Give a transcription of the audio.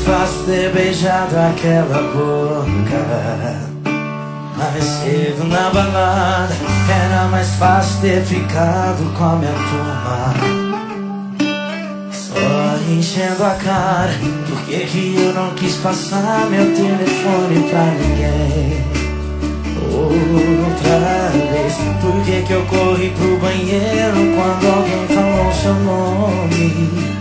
fácil ter beijado aquela boca. Mais cedo na balada era mais fácil ter ficado com a minha turma. Só enchendo a cara, por que eu não quis passar meu telefone pra ninguém? Outra vez, por que eu corri pro banheiro quando alguém falou seu nome?